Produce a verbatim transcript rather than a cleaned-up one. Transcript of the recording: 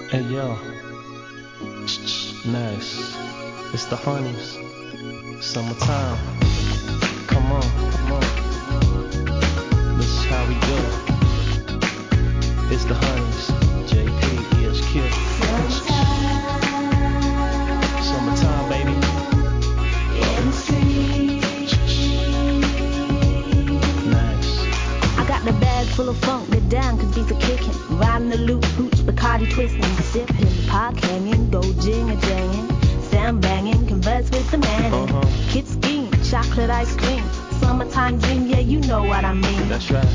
Hey yo, nice. It's the honeys. Summertime. Come on, come on. This is how we do. It's the honeys. J P, E S Q. Summertime, baby. Nice. I got the bag full of funk, get down cause beats are kicking. Riding the loop, hooch, Bacardi twisting. Sipping, pot canyon, go jing-a-jangin'. Sound banging, converse with the man. Uh-huh. Kid skiing, chocolate ice cream. Summertime dream, yeah, you know what I mean. That's right.